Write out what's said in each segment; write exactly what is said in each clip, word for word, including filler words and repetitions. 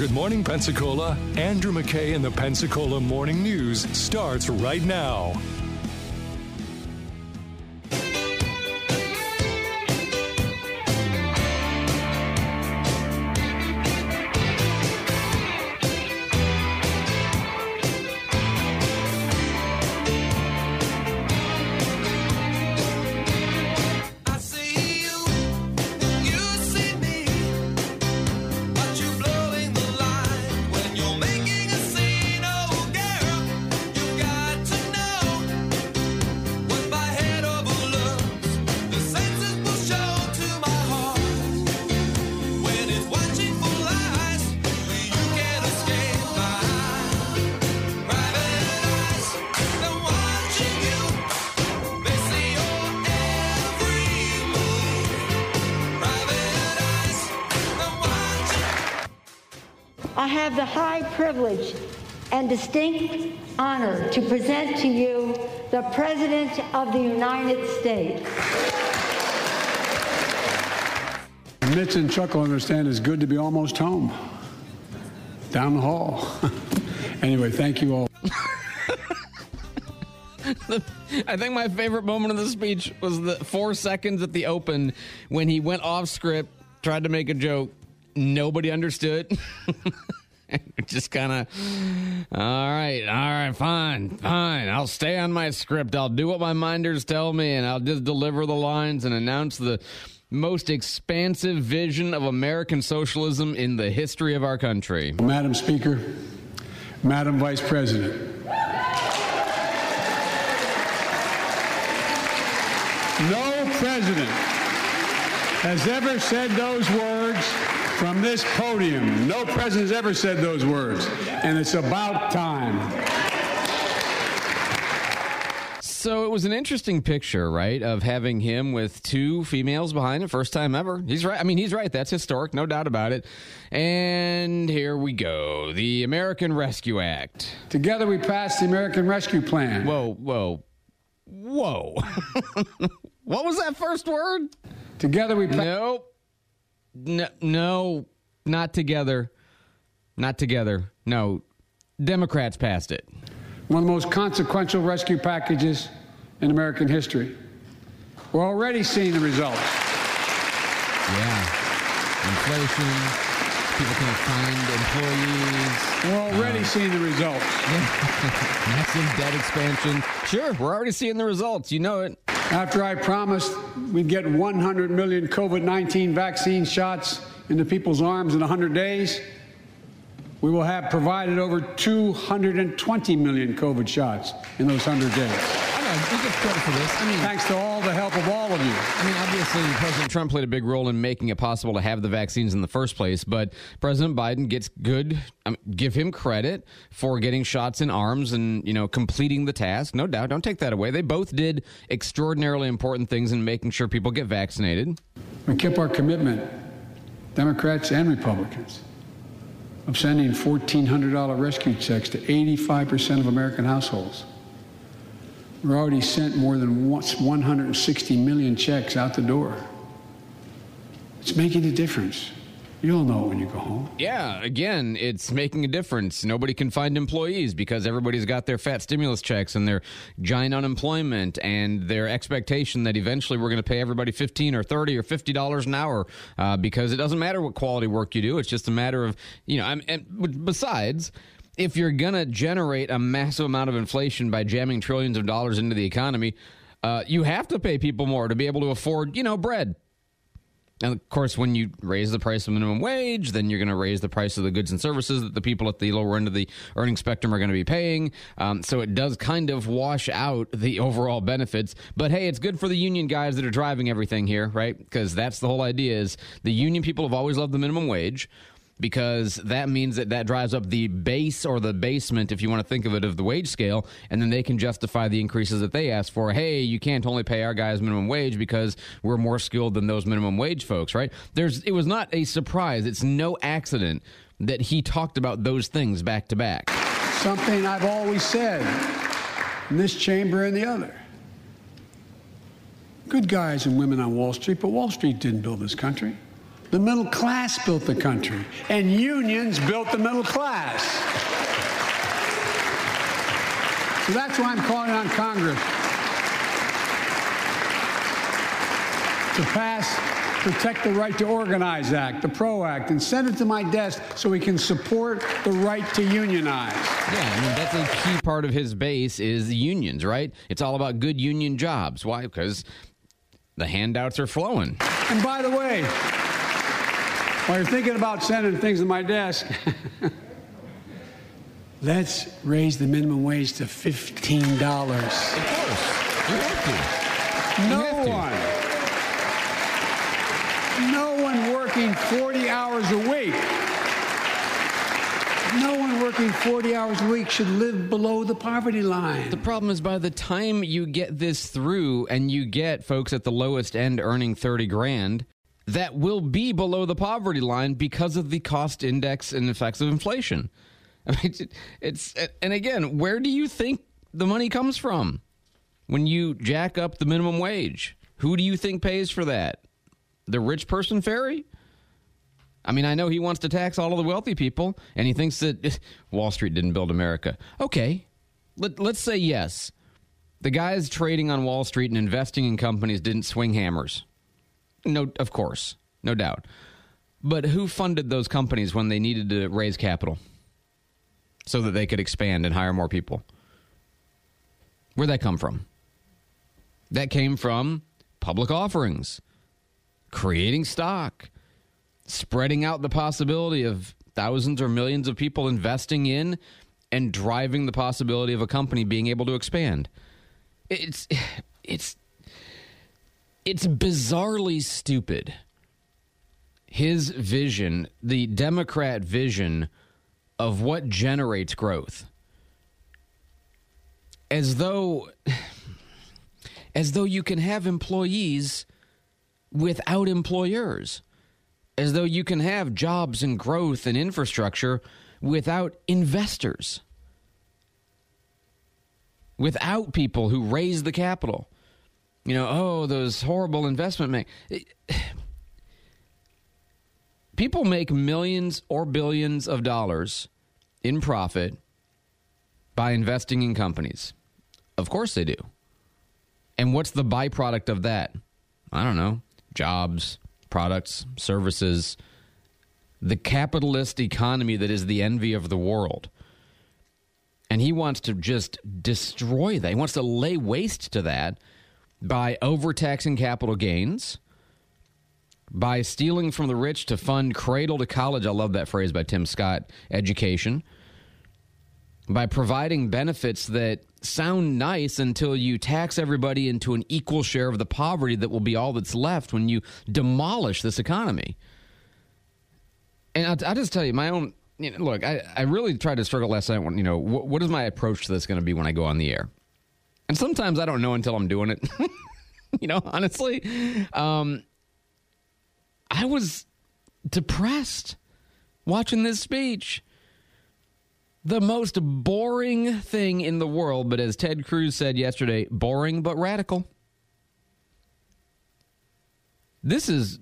Good Morning Pensacola. Andrew McKay and the Pensacola Morning News starts right now. I have the high privilege and distinct honor to present to you the President of the United States. Mitch and Chuck will understand it's good to be almost home. Down the hall. Anyway, thank you all. I think my favorite moment of the speech was the four seconds at the open when he went off script, tried to make a joke. Nobody understood. Just kind of, all right, all right, fine, fine. I'll stay on my script. I'll do what my minders tell me, and I'll just deliver the lines and announce the most expansive vision of American socialism in the history of our country. Madam Speaker, Madam Vice President, no president has ever said those words from this podium. No president has ever said those words, and it's about time. So it was an interesting picture, right, of having him with two females behind him, first time ever. He's right. I mean, he's right. That's historic, no doubt about it. And here we go. The American Rescue Act. Together we passed the American Rescue Plan. Whoa, whoa, whoa. What was that first word? Together we passed. Nope. No, no, not together. Not together. No. Democrats passed it. One of the most consequential rescue packages in American history. We're already seeing the results. Yeah. Inflation. People can't find employees. We're already uh, seeing the results. Yeah. Massive debt expansion. Sure, we're already seeing the results. You know it. After I promised we'd get one hundred million COVID nineteen vaccine shots into people's arms in one hundred days, we will have provided over two hundred twenty million COVID shots in those one hundred days. I know, we get credit for this. I mean, thanks to all the help of all of you. I mean, obviously, President Trump played a big role in making it possible to have the vaccines in the first place, but President Biden gets good, I mean, give him credit for getting shots in arms and, you know, completing the task. No doubt. Don't take that away. They both did extraordinarily important things in making sure people get vaccinated. We kept our commitment, Democrats and Republicans, of sending fourteen hundred dollars rescue checks to eighty-five percent of American households. We've already sent more than one hundred sixty million checks out the door. It's making a difference. You'll know it when you go home. Yeah, again, it's making a difference. Nobody can find employees because everybody's got their fat stimulus checks and their giant unemployment and their expectation that eventually we're going to pay everybody fifteen or thirty or fifty dollars an hour uh, because it doesn't matter what quality work you do. It's just a matter of, you know, I'm, and besides, if you're going to generate a massive amount of inflation by jamming trillions of dollars into the economy, uh, you have to pay people more to be able to afford, you know, bread. And, of course, when you raise the price of minimum wage, then you're going to raise the price of the goods and services that the people at the lower end of the earning spectrum are going to be paying. Um, so it does kind of wash out the overall benefits. But, hey, it's good for the union guys that are driving everything here, right? Because that's the whole idea is the union people have always loved the minimum wage, because that means that that drives up the base or the basement, if you want to think of it, of the wage scale, and then they can justify the increases that they ask for. Hey, you can't only pay our guys minimum wage because we're more skilled than those minimum wage folks, right? There's, it was not a surprise. It's no accident that he talked about those things back to back. Something I've always said in this chamber and the other. Good guys and women on Wall Street, but Wall Street didn't build this country. The middle class built the country, and unions built the middle class. So that's why I'm calling on Congress to pass Protect the Right to Organize Act, the PRO Act, and send it to my desk so we can support the right to unionize. Yeah, I mean, that's a key part of his base is the unions, right? It's all about good union jobs. Why? Because the handouts are flowing. And by the way, while you're thinking about sending things to my desk, let's raise the minimum wage to fifteen dollars. Of course. You have to. You No have to. one. No one working forty hours a week. No one working forty hours a week should live below the poverty line. The problem is by the time you get this through and you get folks at the lowest end earning thirty grand, that will be below the poverty line because of the cost index and effects of inflation. I mean, it's, and again, where do you think the money comes from when you jack up the minimum wage? Who do you think pays for that? The rich person fairy? I mean, I know he wants to tax all of the wealthy people, and he thinks that Wall Street didn't build America. Okay, Let, let's say yes. The guys trading on Wall Street and investing in companies didn't swing hammers. No, of course, no doubt. But who funded those companies when they needed to raise capital so that they could expand and hire more people? Where'd that come from? That came from public offerings, creating stock, spreading out the possibility of thousands or millions of people investing in and driving the possibility of a company being able to expand. It's it's it's bizarrely stupid. His vision, the Democrat vision of what generates growth. As though as though you can have employees without employers. As though you can have jobs and growth and infrastructure without investors. Without people who raise the capital. You know, oh, those horrible investment make. People make millions or billions of dollars in profit by investing in companies. Of course they do. And what's the byproduct of that? I don't know. Jobs, products, services, the capitalist economy that is the envy of the world. And he wants to just destroy that. He wants to lay waste to that by overtaxing capital gains, by stealing from the rich to fund cradle to college, I love that phrase by Tim Scott, education, by providing benefits that sound nice until you tax everybody into an equal share of the poverty that will be all that's left when you demolish this economy. And I'll, I'll just tell you, my own, you know, look, I, I really tried to struggle last night when, you know, what, what is my approach to this going to be when I go on the air? And sometimes I don't know until I'm doing it. You know, honestly, um, I was depressed watching this speech. The most boring thing in the world, but as Ted Cruz said yesterday, boring but radical. This is,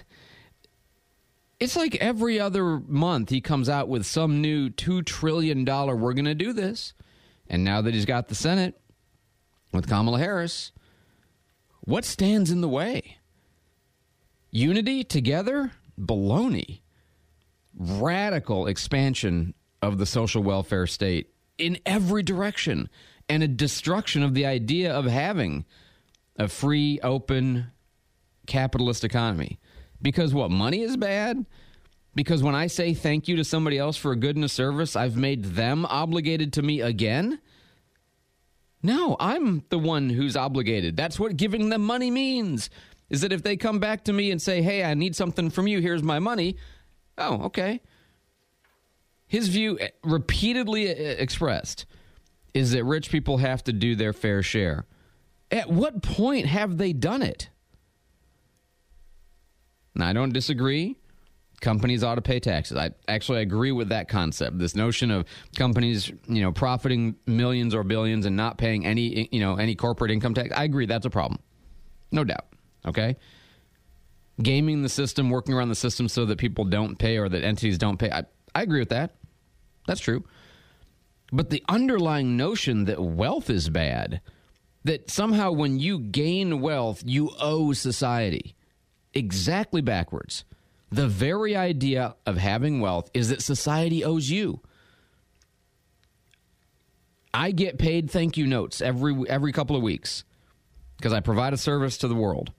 it's like every other month he comes out with some new two trillion dollars, we're going to do this. And now that he's got the Senate with Kamala Harris, what stands in the way? Unity, together, baloney. Radical expansion of the social welfare state in every direction, and a destruction of the idea of having a free, open, capitalist economy. Because what, money is bad? Because when I say thank you to somebody else for a good and a service, I've made them obligated to me again? No, I'm the one who's obligated. That's what giving them money means, is that if they come back to me and say, hey, I need something from you, here's my money. Oh, okay. His view, repeatedly expressed, is that rich people have to do their fair share. At what point have they done it? Now, I don't disagree. Companies ought to pay taxes. I actually agree with that concept. This notion of companies, you know, profiting millions or billions and not paying any, you know, any corporate income tax. I agree. That's a problem. No doubt. Okay. gaming the system, working around the system so that people don't pay or that entities don't pay. I, I agree with that. That's true. But the underlying notion that wealth is bad, that somehow when you gain wealth, you owe society, exactly backwards. The very idea of having wealth is that society owes you. I get paid thank you notes every every couple of weeks because I provide a service to the world.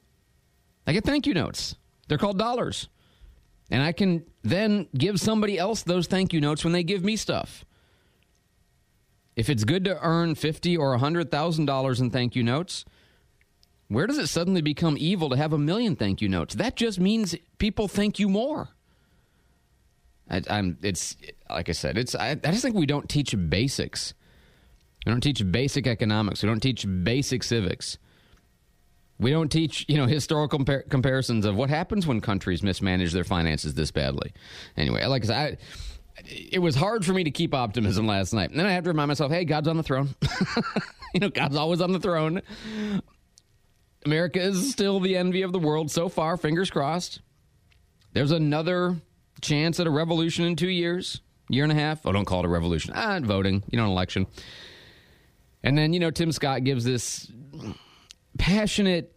I get thank you notes. They're called dollars. And I can then give somebody else those thank you notes when they give me stuff. If it's good to earn fifty thousand dollars or one hundred thousand dollars in thank you notes, where does it suddenly become evil to have a million thank you notes? That just means people thank you more. I, I'm. It's like I said. It's. I, I just think we don't teach basics. We don't teach basic economics. We don't teach basic civics. We don't teach, you know, historical compar- comparisons of what happens when countries mismanage their finances this badly. Anyway, like I said, I, it was hard for me to keep optimism last night. And then I have to remind myself, hey, God's on the throne. You know, God's always on the throne. America is still the envy of the world so far, fingers crossed. There's another chance at a revolution in two years, year and a half. Oh, don't call it a revolution. Ah, voting, you know, an election. And then, you know, Tim Scott gives this passionate,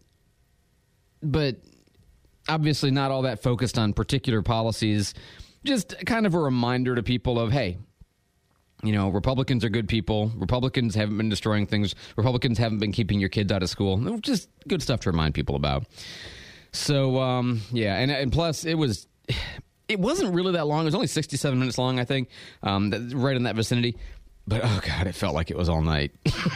but obviously not all that focused on particular policies, just kind of a reminder to people of, hey, you know, Republicans are good people. Republicans haven't been destroying things. Republicans haven't been keeping your kids out of school. Just good stuff to remind people about. So, um, yeah, and, and plus it was... It wasn't really that long. It was only sixty-seven minutes long, I think, um, that, right in that vicinity. But, oh, God, it felt like it was all night.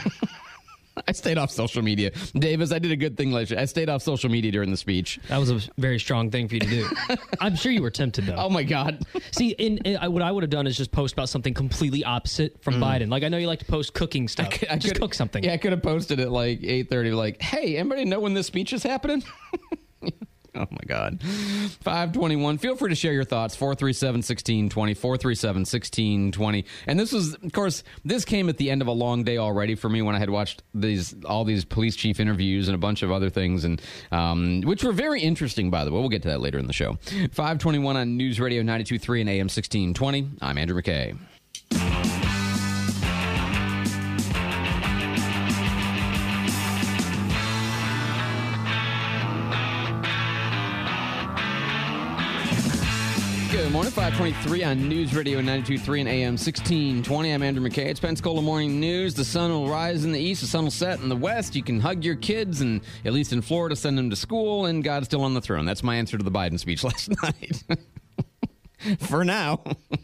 I stayed off social media. Davis, I did a good thing last year. I stayed off social media during the speech. That was a very strong thing for you to do. I'm sure you were tempted, though. Oh, my God. See, in, in, I, what I would have done is just post about something completely opposite from mm. Biden. Like, I know you like to post cooking stuff. I could, I just cook something. Yeah, I could have posted at, like, eight thirty, like, hey, anybody know when this speech is happening? Oh, my God. five twenty-one. Feel free to share your thoughts. four three seven, one six two zero. four three seven, one six two zero. And this was, of course, this came at the end of a long day already for me when I had watched these all these police chief interviews and a bunch of other things, and um, which were very interesting, by the way. We'll get to that later in the show. five twenty-one on News Radio ninety-two point three and A M sixteen twenty. I'm Andrew McKay. Good morning, five twenty-three on News Radio ninety-two point three and A M sixteen twenty. I'm Andrew McKay. It's Pensacola Morning News. The sun will rise in the east, the sun will set in the west. You can hug your kids, and at least in Florida, send them to school, and God's still on the throne. That's my answer to the Biden speech last night. For now.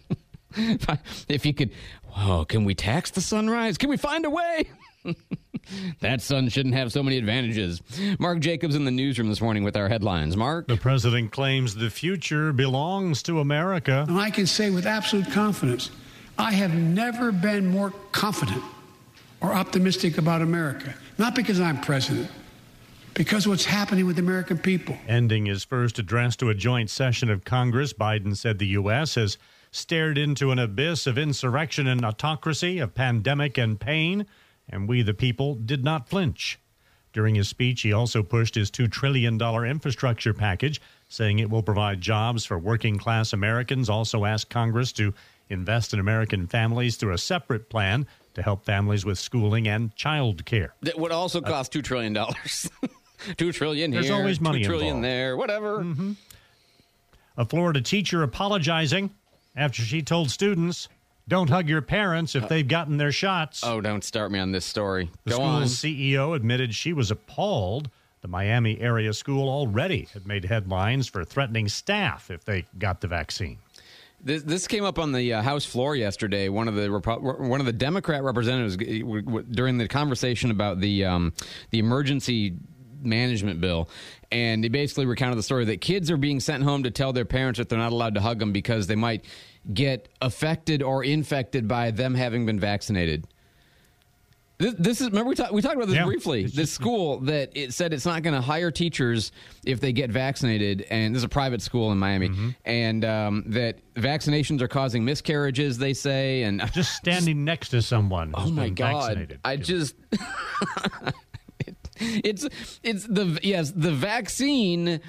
If you could, oh, can we tax the sunrise? Can we find a way? That sun shouldn't have so many advantages. Mark Jacobs in the newsroom this morning with our headlines. Mark? The president claims the future belongs to America. And I can say with absolute confidence, I have never been more confident or optimistic about America. Not because I'm president, because what's happening with the American people. Ending his first address to a joint session of Congress, Biden said the U S has stared into an abyss of insurrection and autocracy, of pandemic and pain, and we, the people, did not flinch. During his speech, he also pushed his two trillion dollars infrastructure package, saying it will provide jobs for working-class Americans. Also asked Congress to invest in American families through a separate plan to help families with schooling and child care. That would also cost two trillion dollars. two trillion dollars here, There's always money two trillion dollars involved. there, whatever. Mm-hmm. A Florida teacher apologizing after she told students, don't hug your parents if they've gotten their shots. Oh, don't start me on this story. The Go school's on. C E O admitted she was appalled. The Miami area school already had made headlines for threatening staff if they got the vaccine. This, this came up on the uh, House floor yesterday. One of the one of the Democrat representatives w- w- during the conversation about the um, the emergency management bill, and they basically recounted the story that kids are being sent home to tell their parents that they're not allowed to hug them because they might get affected or infected by them having been vaccinated. This, this is remember we talked we talked about this yeah, briefly. This just, school that it said it's not going to hire teachers if they get vaccinated, and this is a private school in Miami, mm-hmm. and um, that vaccinations are causing miscarriages. They say, and just standing next to someone. Who's oh my been God! vaccinated. I just it, it's it's the yes the vaccine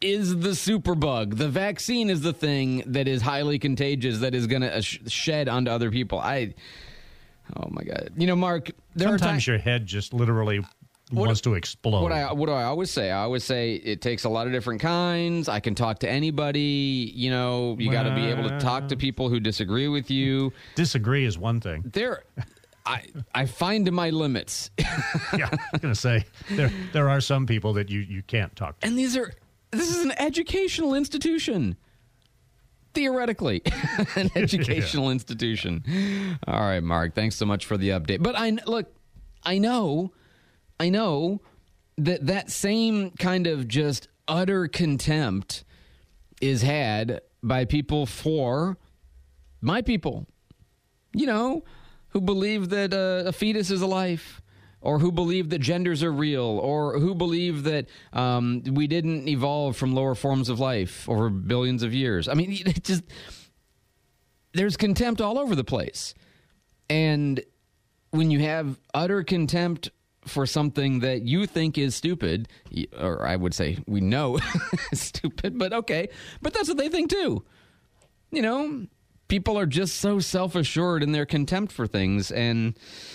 is the superbug. The vaccine is the thing that is highly contagious, that is going to sh- shed onto other people. I, oh my God. You know, Mark, there sometimes are your head just literally what, wants to explode. What, I, what do I always say? I always say it takes a lot of different kinds. I can talk to anybody. You know, you got to be able to talk to people who disagree with you. Disagree is one thing. There, I I find my limits. Yeah, I was going to say, there there are some people that you, you can't talk to. And these are... This is an educational institution. Theoretically, an educational yeah. institution. All right, Mark, thanks so much for the update. But I look, I know, I know that that same kind of just utter contempt is had by people for my people, you know, who believe that uh, a fetus is a life, or who believe that genders are real, or who believe that um, we didn't evolve from lower forms of life over billions of years. I mean, it just there's contempt all over the place. And when you have utter contempt for something that you think is stupid, or I would say we know is stupid, but okay, but that's what they think too. You know, people are just so self-assured in their contempt for things, and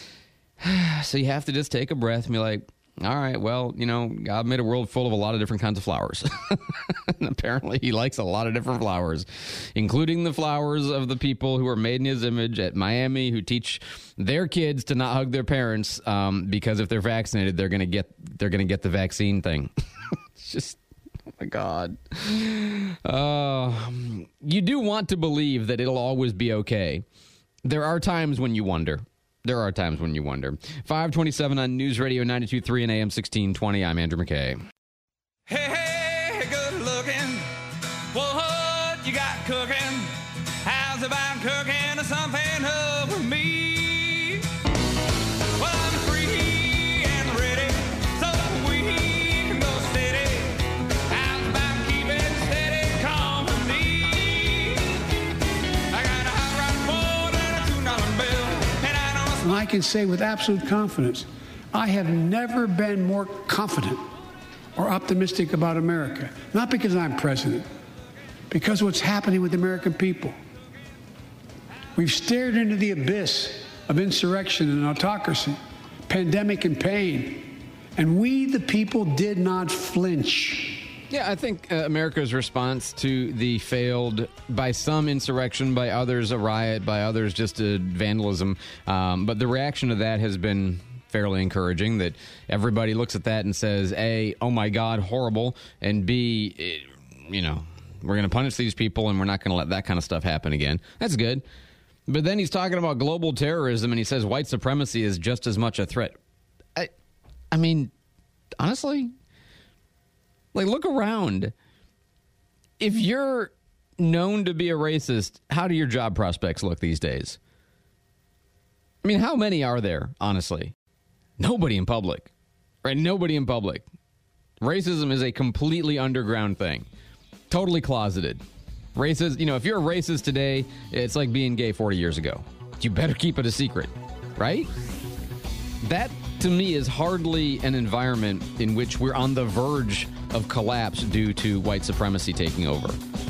so you have to just take a breath and be like, all right, well, you know, God made a world full of a lot of different kinds of flowers. And apparently he likes a lot of different flowers, including the flowers of the people who are made in his image at Miami, who teach their kids to not hug their parents um, because if they're vaccinated, they're going to get they're going to get the vaccine thing. It's just, oh, my God. Uh, you do want to believe that it'll always be okay. There are times when you wonder. There are times when you wonder. five twenty-seven on News Radio ninety-two point three and A M sixteen twenty. I'm Andrew McKay. Hey, hey, good looking. What you got cooking? How's about cooking something up for me? Well, I'm free and ready, so we can go steady. How's about keeping steady company? I got a hot rod board and a two dollar bill. And I can say with absolute confidence, I have never been more confident or optimistic about America. Not because I'm president, because of what's happening with the American people. We've stared into the abyss of insurrection and autocracy, pandemic and pain, and we, the people, did not flinch. Yeah, I think uh, America's response to the failed, by some insurrection, by others a riot, by others just a vandalism, um, but the reaction to that has been fairly encouraging, that everybody looks at that and says, A, oh my God, horrible, and B, it, you know, we're going to punish these people and we're not going to let that kind of stuff happen again. That's good. But then he's talking about global terrorism and he says white supremacy is just as much a threat. I, I mean, honestly... Like, look around. If you're known to be a racist, how do your job prospects look these days? I mean, how many are there, honestly? Nobody in public, right? Nobody in public. Racism is a completely underground thing. Totally closeted. Racist, you know, if you're a racist today, it's like being gay forty years ago. You better keep it a secret, right? That, to me, is hardly an environment in which we're on the verge of collapse due to white supremacy taking over.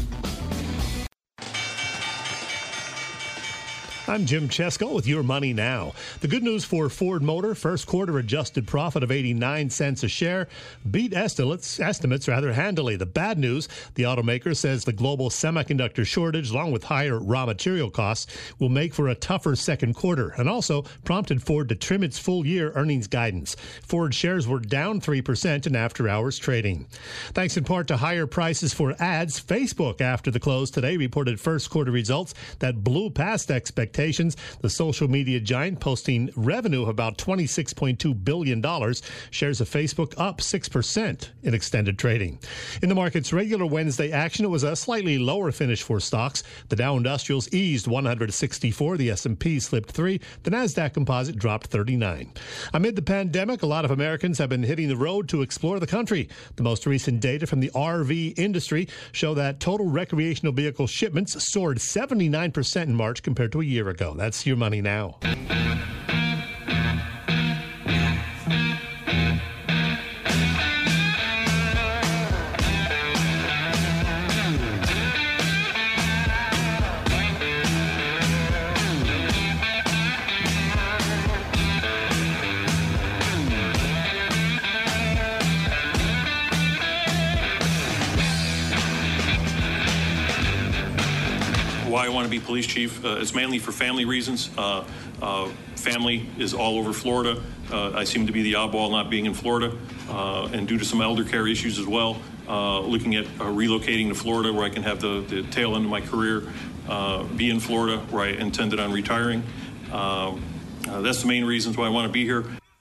I'm Jim Chesko with Your Money Now. The good news for Ford Motor, first quarter adjusted profit of eighty-nine cents a share, beat estimates, estimates rather handily. The bad news, the automaker says the global semiconductor shortage, along with higher raw material costs, will make for a tougher second quarter, and also prompted Ford to trim its full-year earnings guidance. Ford shares were down three percent in after-hours trading. Thanks in part to higher prices for ads, Facebook, after the close today, reported first quarter results that blew past expectations. The social media giant posting revenue of about twenty-six point two billion dollars. Shares of Facebook up six percent in extended trading. In the market's regular Wednesday action, it was a slightly lower finish for stocks. The Dow Industrials eased one hundred sixty-four. The S and P slipped three. The NASDAQ Composite dropped thirty-nine. Amid the pandemic, a lot of Americans have been hitting the road to explore the country. The most recent data from the R V industry show that total recreational vehicle shipments soared seventy-nine percent in March compared to a year ago. That's Your Money Now. why I want to be police chief. Uh, it's mainly for family reasons. Uh, uh, family is all over Florida. Uh, I seem to be the oddball not being in Florida, uh, and due to some elder care issues as well, uh, looking at uh, relocating to Florida where I can have the, the tail end of my career, uh, be in Florida where I intended on retiring. Um, uh, that's the main reasons why I want to be here.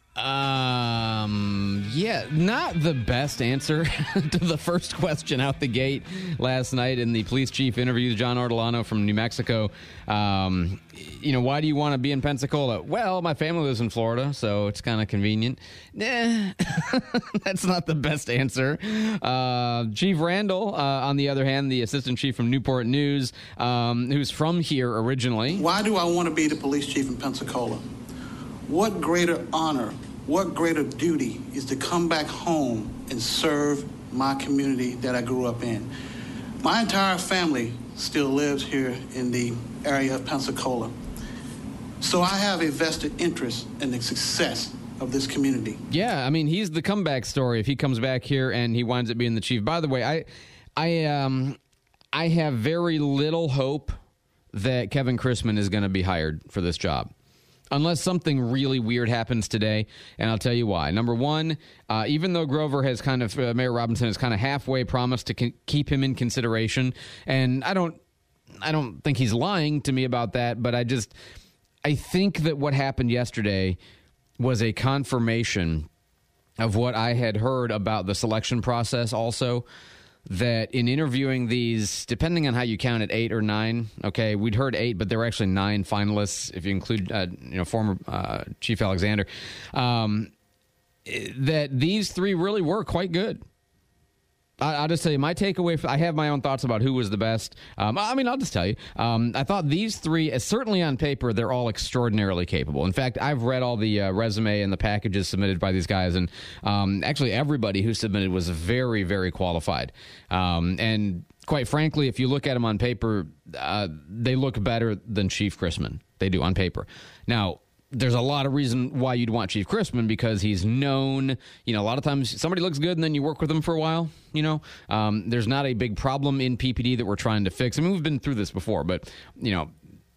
Um, yeah, not the best answer to the first question out the gate last night in the police chief interview, John Ortolano from New Mexico. Um, you know, why do you want to be in Pensacola? Well, my family lives in Florida, so it's kind of convenient. Nah, that's not the best answer. Uh, Chief Randall, uh, on the other hand, the assistant chief from Newport News, um, who's from here originally. Why do I want to be the police chief in Pensacola? What greater honor, what greater duty is to come back home and serve my community that I grew up in? My entire family still lives here in the area of Pensacola. So I have a vested interest in the success of this community. Yeah, I mean, he's the comeback story if he comes back here and he winds up being the chief. By the way, I I um I have very little hope that Kevin Christman is going to be hired for this job. Unless something really weird happens today, and I'll tell you why. Number one, uh, even though Grover has kind of, uh, Mayor Robinson has kind of halfway promised to con- keep him in consideration, and I don't, I don't think he's lying to me about that, but I just, I think that what happened yesterday was a confirmation of what I had heard about the selection process also. That in interviewing these, depending on how you count it, eight or nine, okay, we'd heard eight, but there were actually nine finalists, if you include, uh, you know, former uh, Chief Alexander, um, that these three really were quite good. I, I'll just tell you, my takeaway, I have my own thoughts about who was the best. Um, I mean, I'll just tell you, um, I thought these three, certainly on paper, they're all extraordinarily capable. In fact, I've read all the uh, resume and the packages submitted by these guys, and um, actually everybody who submitted was very, very qualified. Um, and quite frankly, if you look at them on paper, uh, they look better than Chief Christman. They do on paper. Now, there's a lot of reason why you'd want Chief Christman because he's known, you know, a lot of times somebody looks good and then you work with them for a while, you know. Um, there's not a big problem in P P D that we're trying to fix. I mean, we've been through this before, but, you know,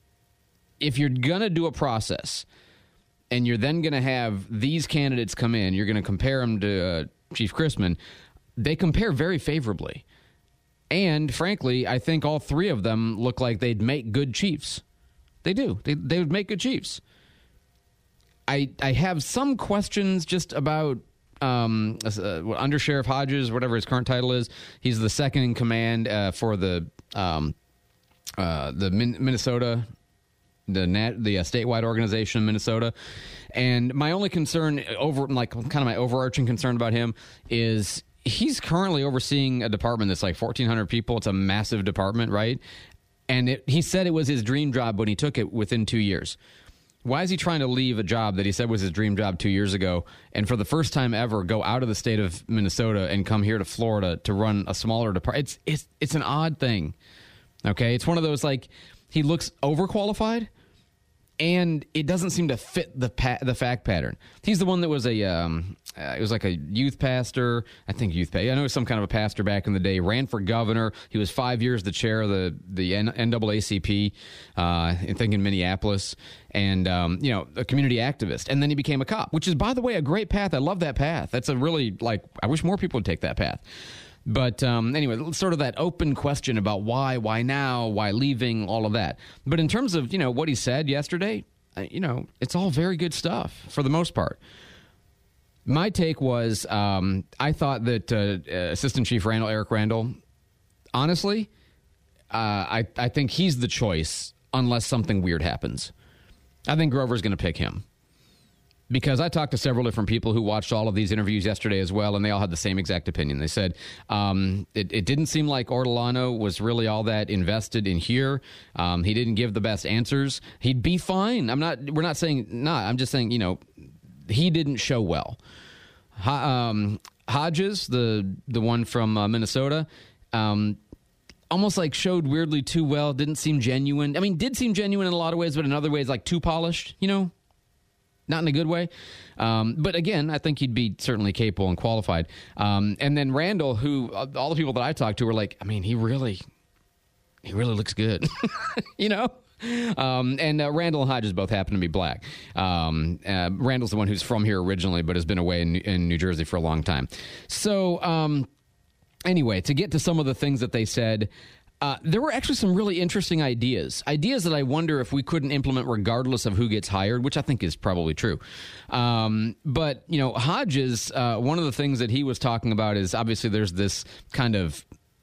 if you're going to do a process and you're then going to have these candidates come in, you're going to compare them to uh, Chief Christman, they compare very favorably. And, frankly, I think all three of them look like they'd make good chiefs. They do. They, they would make good chiefs. I I have some questions just about um, uh, Under Sheriff Hodges, whatever his current title is. He's the second in command uh, for the um, uh, the Min- Minnesota, the nat- the uh, statewide organization in Minnesota. And my only concern over, like, kind of my overarching concern about him is he's currently overseeing a department that's like fourteen hundred people. It's a massive department, right? And it, he said it was his dream job when he took it within two years. Why is he trying to leave a job that he said was his dream job two years ago and for the first time ever go out of the state of Minnesota and come here to Florida to run a smaller department? It's, it's, it's an odd thing, okay? It's one of those, like, he looks overqualified, and it doesn't seem to fit the pa- the fact pattern. He's the one that was a, um, uh, it was like a youth pastor, I think youth pastor. I know he was some kind of a pastor back in the day, ran for governor. He was five years the chair of the, the N double A C P, uh, I think in Minneapolis, and, um, you know, a community activist. And then he became a cop, which is, by the way, a great path. I love that path. That's a really, like, I wish more people would take that path. But um, anyway, sort of that open question about why, why now, why leaving, all of that. But in terms of, you know, what he said yesterday, you know, it's all very good stuff for the most part. My take was um, I thought that uh, Assistant Chief Randall, Eric Randall, honestly, uh, I, I think he's the choice unless something weird happens. I think Grover's going to pick him. Because I talked to several different people who watched all of these interviews yesterday as well, and they all had the same exact opinion. They said um, it, it didn't seem like Ortolano was really all that invested in here. Um, he didn't give the best answers. He'd be fine. I'm not. We're not saying not. I'm just saying, you know, he didn't show well. Ho- um, Hodges, the the one from uh, Minnesota, um, almost like showed weirdly too well. Didn't seem genuine. I mean, did seem genuine in a lot of ways, but in other ways, like too polished. You know. Not in a good way. Um, but again, I think he'd be certainly capable and qualified. Um, and then Randall, who uh, all the people that I talked to were like, I mean, he really, he really looks good, you know? Um, and uh, Randall and Hodges both happen to be black. Um, uh, Randall's the one who's from here originally, but has been away in, in New Jersey for a long time. So um, anyway, to get to some of the things that they said, uh, there were actually some really interesting ideas. Ideas that I wonder if we couldn't implement regardless of who gets hired, which I think is probably true. Um, but, you know, Hodges, uh, one of the things that he was talking about is obviously there's this kind of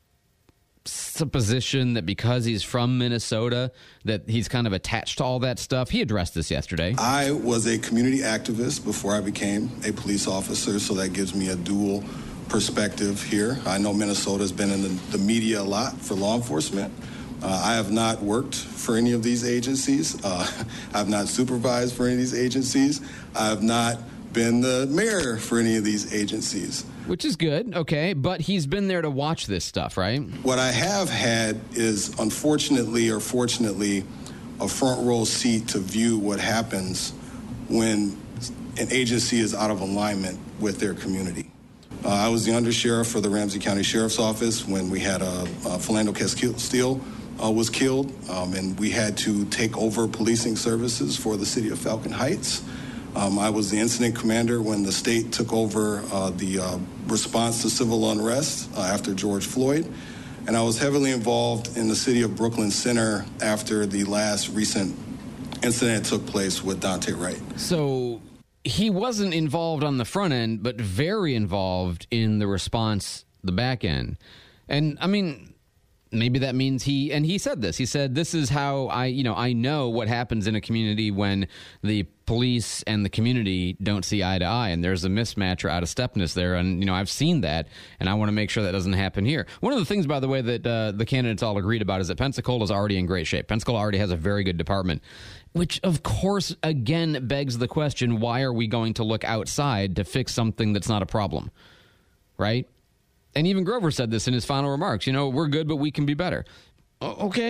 supposition that because he's from Minnesota that he's kind of attached to all that stuff. He addressed this yesterday. I was a community activist before I became a police officer, so that gives me a dual perspective here. I know Minnesota's been in the, the media a lot for law enforcement. Uh, I have not worked for any of these agencies. Uh, I have not supervised for any of these agencies. I have not been the mayor for any of these agencies. Which is good, okay, but he's been there to watch this stuff, right? What I have had is, unfortunately or fortunately, a front row seat to view what happens when an agency is out of alignment with their community. Uh, I was the undersheriff for the Ramsey County Sheriff's Office when we had a, a Philando Castile uh, was killed, um, and we had to take over policing services for the city of Falcon Heights. Um, I was the incident commander when the state took over uh, the uh, response to civil unrest uh, after George Floyd. And I was heavily involved in the city of Brooklyn Center after the last recent incident that took place with Dante Wright. So he wasn't involved on the front end, but very involved in the response, the back end. And I mean, maybe that means he, and he said this, he said, this is how I, you know, I know what happens in a community when the police and the community don't see eye to eye, and there's a mismatch or out of stepness there. And, you know, I've seen that, and I want to make sure that doesn't happen here. One of the things, by the way, that uh, the candidates all agreed about is that Pensacola is already in great shape. Pensacola already has a very good department, which, of course, again, begs the question, why are we going to look outside to fix something that's not a problem, right? And even Grover said this in his final remarks. You know, we're good, but we can be better. Okay.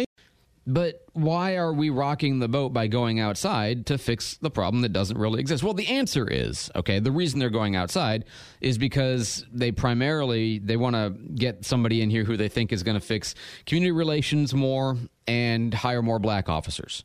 But why are we rocking the boat by going outside to fix the problem that doesn't really exist? Well, the answer is, okay, the reason they're going outside is because they primarily, they want to get somebody in here who they think is going to fix community relations more and hire more black officers,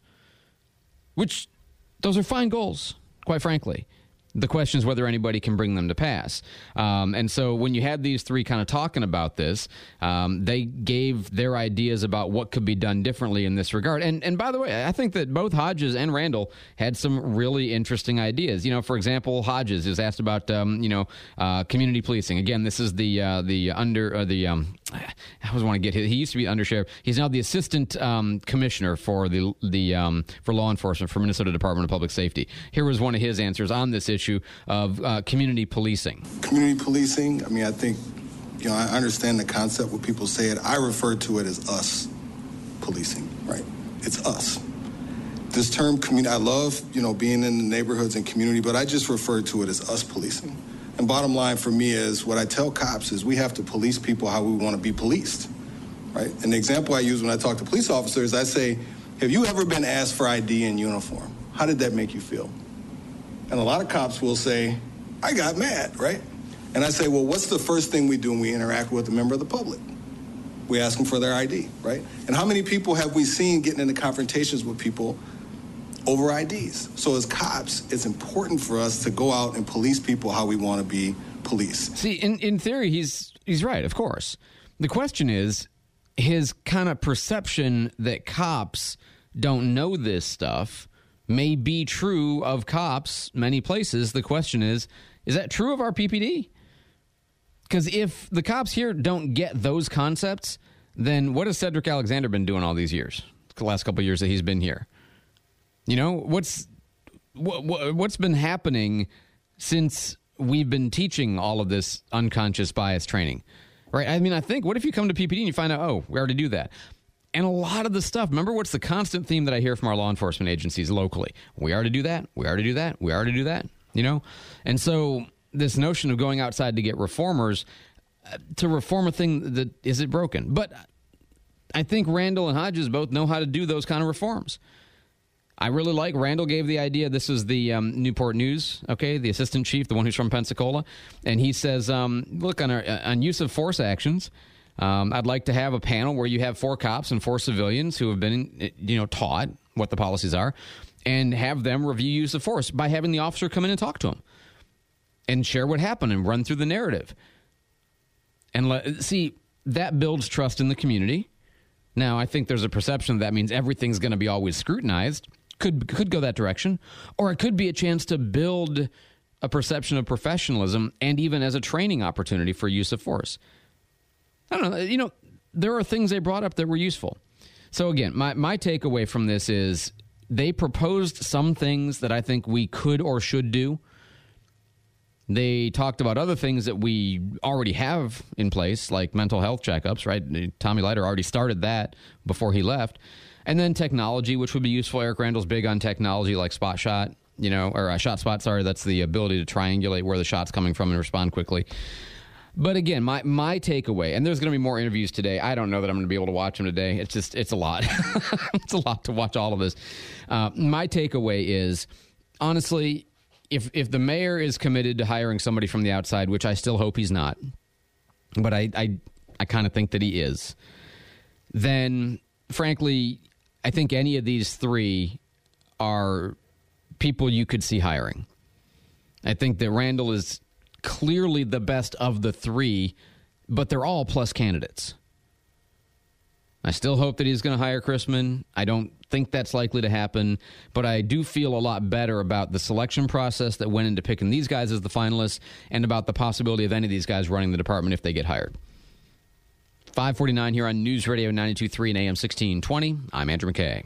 which those are fine goals, quite frankly. The question is whether anybody can bring them to pass. Um, and so when you had these three kind of talking about this, um, they gave their ideas about what could be done differently in this regard. And and by the way, I think that both Hodges and Randall had some really interesting ideas. You know, for example, Hodges is asked about, um, you know, uh, community policing. Again, this is the uh, the under uh, the um, I always want to get his, he used to be undersheriff. He's now the assistant um, commissioner for the the um, for law enforcement for Minnesota Department of Public Safety. Here was one of his answers on this issue. Issue of uh, community policing. Community policing, I mean, I think, you know, I understand the concept when people say it. I refer to it as us policing, right? It's us. This term community, I love, you know, being in the neighborhoods and community, but I just refer to it as us policing. And bottom line for me is what I tell cops is we have to police people how we want to be policed, right? And the example I use when I talk to police officers, I say, have you ever been asked for I D in uniform? How did that make you feel? And a lot of cops will say, I got mad, right? And I say, well, what's the first thing we do when we interact with a member of the public? We ask them for their I D, right? And how many people have we seen getting into confrontations with people over I Ds? So as cops, it's important for us to go out and police people how we want to be policed. See, in, in theory, he's he's right, of course. The question is his kind of perception that cops don't know this stuff may be true of cops many places. The question is, is that true of our P P D? Because if the cops here don't get those concepts, then what has Cedric Alexander been doing all these years, the last couple of years that he's been here? You know, what's what, what, what's been happening since we've been teaching all of this unconscious bias training, right? I mean, I think, what if you come to P P D and you find out, oh, we already do that? And a lot of the stuff, remember what's the constant theme that I hear from our law enforcement agencies locally? We already do that. We already do that. We already do that. You know? And so this notion of going outside to get reformers, uh, to reform a thing that is it broken? But I think Randall and Hodges both know how to do those kind of reforms. I really like, Randall gave the idea, this is the um, Newport News, okay, the assistant chief, the one who's from Pensacola, and he says, um, look, on, our, on use of force actions, Um, I'd like to have a panel where you have four cops and four civilians who have been, you know, taught what the policies are, and have them review use of force by having the officer come in and talk to them and share what happened and run through the narrative. And let, see, that builds trust in the community. Now, I think there's a perception that means everything's going to be always scrutinized. Could could go that direction. Or it could be a chance to build a perception of professionalism and even as a training opportunity for use of force. I don't know. You know, there are things they brought up that were useful. So, again, my, my takeaway from this is they proposed some things that I think we could or should do. They talked about other things that we already have in place, like mental health checkups, right? Tommy Leiter already started that before he left. And then technology, which would be useful. Eric Randall's big on technology like Spot Shot, you know, or uh, Shot Spot, sorry. That's the ability to triangulate where the shot's coming from and respond quickly. But again, my, my takeaway, and there's going to be more interviews today. I don't know that I'm going to be able to watch them today. It's just, it's a lot. It's a lot to watch all of this. Uh, my takeaway is, honestly, if if the mayor is committed to hiring somebody from the outside, which I still hope he's not, but I, I, I kind of think that he is, then, frankly, I think any of these three are people you could see hiring. I think that Randall is clearly the best of the three, but they're all plus candidates. I still hope that he's going to hire Chrisman. I don't think that's likely to happen, but I do feel a lot better about the selection process that went into picking these guys as the finalists and about the possibility of any of these guys running the department if they get hired. five forty-nine here on News Radio ninety-two point three and A M sixteen twenty. I'm Andrew McKay.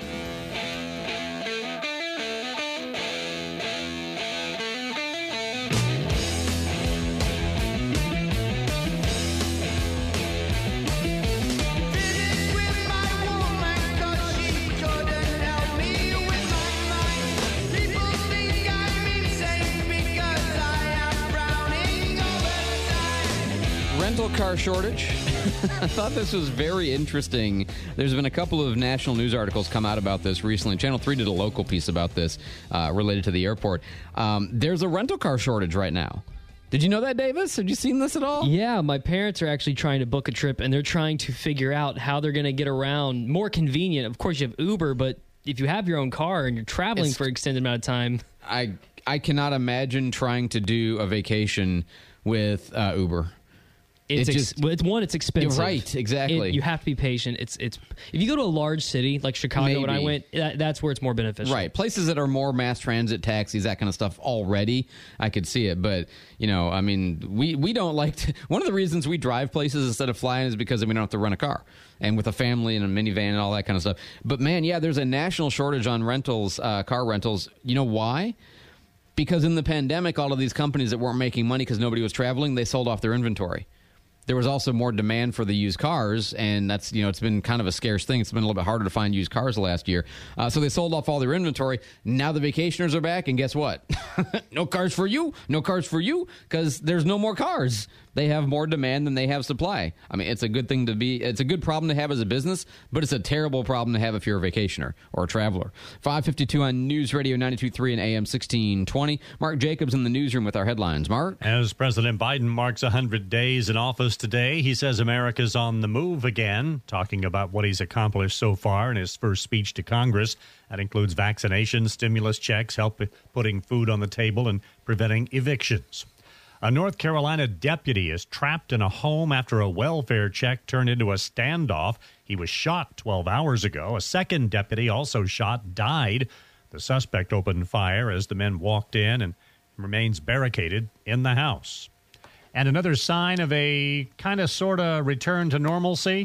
Rental car shortage. I thought this was very interesting. There's been a couple of national news articles come out about this recently. Channel three did a local piece about this uh, related to the airport. Um, there's a rental car shortage right now. Did you know that, Davis? Have you seen this at all? Yeah, my parents are actually trying to book a trip, and they're trying to figure out how they're going to get around. More convenient. Of course, you have Uber, but if you have your own car and you're traveling it's, for an extended amount of time. I, I cannot imagine trying to do a vacation with uh, Uber. It's, it ex- just, well, it's one, it's expensive. Right, exactly. It, you have to be patient. It's it's if you go to a large city like Chicago, Maybe. when I went, that, that's where it's more beneficial. Right, places that are more mass transit, taxis, that kind of stuff already, I could see it. But, you know, I mean, we, we don't like to, one of the reasons we drive places instead of flying is because we don't have to rent a car. And with a family and a minivan and all that kind of stuff. But, man, yeah, there's a national shortage on rentals, uh, car rentals. You know why? Because in the pandemic, all of these companies that weren't making money because nobody was traveling, they sold off their inventory. There was also more demand for the used cars, and that's, you know, it's been kind of a scarce thing. It's been a little bit harder to find used cars the last year. Uh, so they sold off all their inventory. Now the vacationers are back, and guess what? No cars for you. No cars for you, because there's no more cars. They have more demand than they have supply. I mean, it's a good thing to be, it's a good problem to have as a business, but it's a terrible problem to have if you're a vacationer or a traveler. five fifty-two on News Radio ninety-two point three and A M sixteen twenty. Mark Jacobs in the newsroom with our headlines. Mark? As President Biden marks one hundred days in office today, he says America's on the move again, talking about what he's accomplished so far in his first speech to Congress. That includes vaccinations, stimulus checks, help putting food on the table, and preventing evictions. A North Carolina deputy is trapped in a home after a welfare check turned into a standoff. He was shot twelve hours ago. A second deputy, also shot, died. The suspect opened fire as the men walked in and remains barricaded in the house. And another sign of a kind of sort of return to normalcy.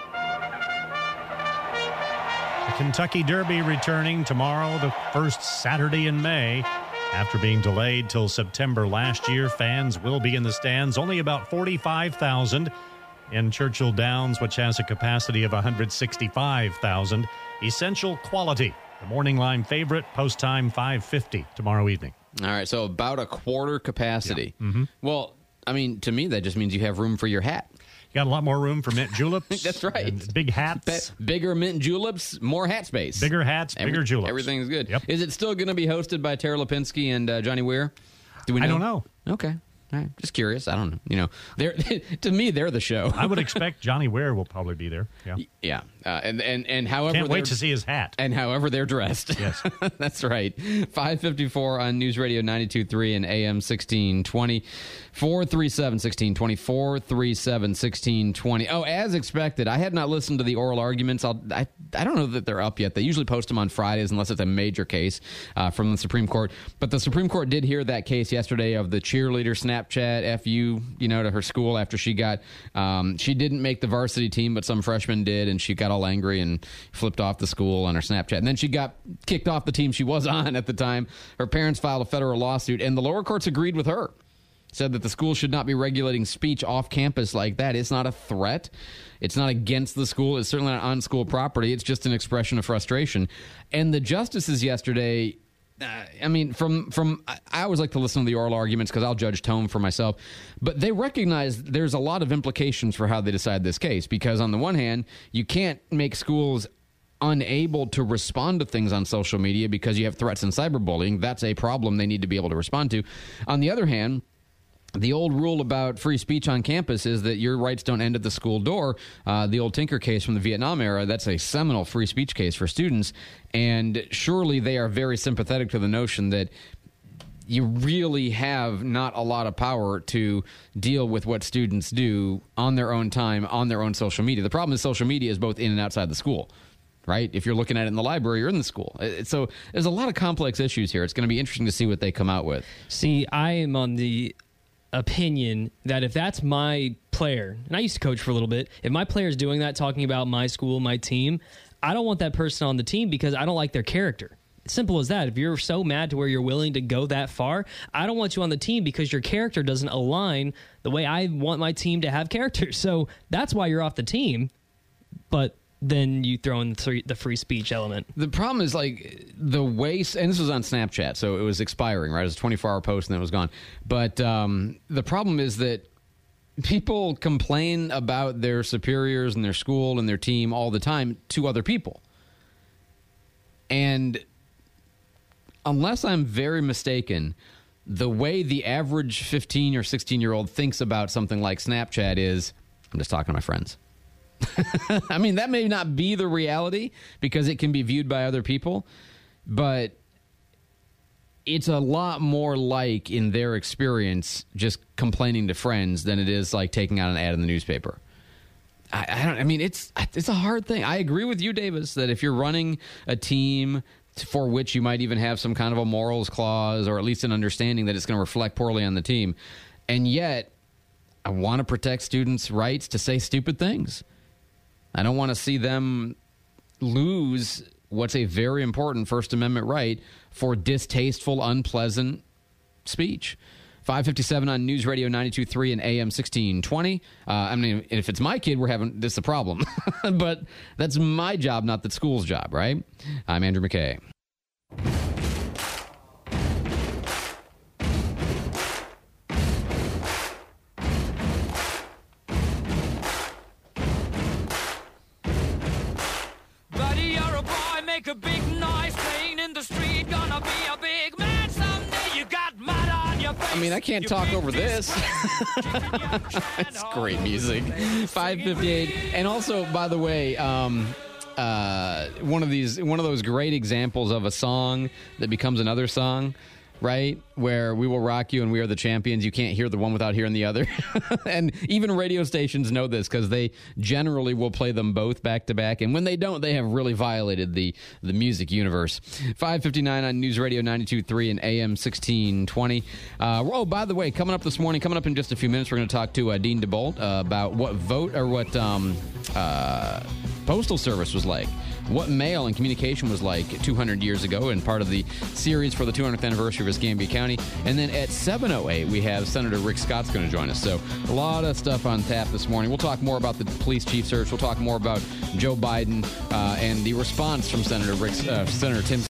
The Kentucky Derby returning tomorrow, the first Saturday in May. After being delayed till September last year, fans will be in the stands. Only about forty-five thousand in Churchill Downs, which has a capacity of one hundred sixty-five thousand. Essential quality. The Morning Line favorite, post time five fifty tomorrow evening. All right, so about a quarter capacity. Yeah. Mm-hmm. Well, I mean, to me, that just means you have room for your hat. You got a lot more room for mint juleps. That's right. Big hats. Be- bigger mint juleps, more hat space. Bigger hats, Every, bigger juleps. Everything's good. Yep. Is it still going to be hosted by Tara Lipinski and uh, Johnny Weir? Do we know? I don't know. Okay. All right, just curious. I don't know. You know, they're to me, they're the show. I would expect Johnny Ware will probably be there. Yeah, yeah, uh, and and and however, can't wait to see his hat. And however they're dressed. Yes, that's right. Five fifty four on News Radio ninety-two point three and A M sixteen twenty. Four three seven sixteen twenty. Four three seven sixteen twenty. Oh, as expected, I had not listened to the oral arguments. I'll, I I don't know that they're up yet. They usually post them on Fridays unless it's a major case uh, from the Supreme Court. But the Supreme Court did hear that case yesterday of the cheerleader Snapchat F U, you know, to her school after she got, um, she didn't make the varsity team, but some freshman did, and she got all angry and flipped off the school on her Snapchat. And then she got kicked off the team she was on at the time. Her parents filed a federal lawsuit, and the lower courts agreed with her. Said that the school should not be regulating speech off campus like that. It's not a threat. It's not against the school. It's certainly not on school property. It's just an expression of frustration. And the justices yesterday, uh, I mean, from, from I always like to listen to the oral arguments because I'll judge tone for myself. But they recognize there's a lot of implications for how they decide this case. Because on the one hand, you can't make schools unable to respond to things on social media because you have threats and cyberbullying. That's a problem they need to be able to respond to. On the other hand, the old rule about free speech on campus is that your rights don't end at the school door. Uh, the old Tinker case from the Vietnam era, that's a seminal free speech case for students. And surely they are very sympathetic to the notion that you really have not a lot of power to deal with what students do on their own time, on their own social media. The problem is social media is both in and outside the school. Right? If you're looking at it in the library or in the school. So there's a lot of complex issues here. It's going to be interesting to see what they come out with. See, I am on the opinion that if that's my player, and I used to coach for a little bit, if my player is doing that, talking about my school, my team, I don't want that person on the team because I don't like their character. Simple as that. If you're so mad to where you're willing to go that far, I don't want you on the team because your character doesn't align the way I want my team to have character. So that's why you're off the team. But then you throw in the free, the free speech element. The problem is, like, the way, and this was on Snapchat, so it was expiring, right? It was a twenty-four hour post and then it was gone. But um, the problem is that people complain about their superiors and their school and their team all the time to other people. And unless I'm very mistaken, the way the average fifteen or sixteen year old thinks about something like Snapchat is, I'm just talking to my friends. I mean, that may not be the reality because it can be viewed by other people, but it's a lot more like, in their experience, just complaining to friends than it is like taking out an ad in the newspaper. I, I don't. I mean, it's it's a hard thing. I agree with you, Davis, that if you're running a team for which you might even have some kind of a morals clause or at least an understanding that it's going to reflect poorly on the team, and yet I want to protect students' rights to say stupid things. I don't want to see them lose what's a very important First Amendment right for distasteful, unpleasant speech. five fifty-seven on News Radio ninety-two point three and A M sixteen twenty. Uh, I mean, if it's my kid, we're having this a problem. But that's my job, not the school's job, right? I'm Andrew McKay. A big noise playing in the street, gonna be a big man someday. You got mud on your face. I mean, I can't talk over this. It's great music. five fifty-eight. And also, by the way, um, uh, one of these, one of those great examples of a song that becomes another song, right? Where We Will Rock You and We Are the Champions. You can't hear the one without hearing the other. And even radio stations know this because they generally will play them both back to back. And when they don't, they have really violated the, the music universe. five fifty-nine on News Radio ninety-two point three and A M sixteen twenty. Uh, oh, by the way, coming up this morning, coming up in just a few minutes, we're going to talk to uh, Dean DeBolt uh, about what vote or what um, uh, postal service was like. What mail and communication was like two hundred years ago, and part of the series for the two hundredth anniversary of Escambia County. And then at seven oh eight, we have Senator Rick Scott's going to join us. So a lot of stuff on tap this morning. We'll talk more about the police chief search. We'll talk more about Joe Biden uh, and the response from Senator Rick, uh, Senator Tim